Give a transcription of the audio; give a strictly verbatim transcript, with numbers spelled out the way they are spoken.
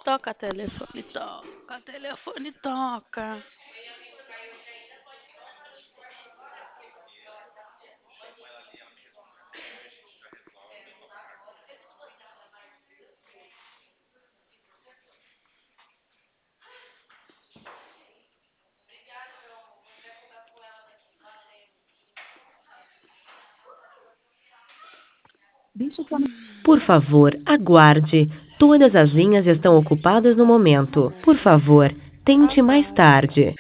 Toca telefone, toca, telefone toca. Por favor, aguarde. Todas as linhas estão ocupadas no momento. Por favor, tente mais Aguarde. tarde.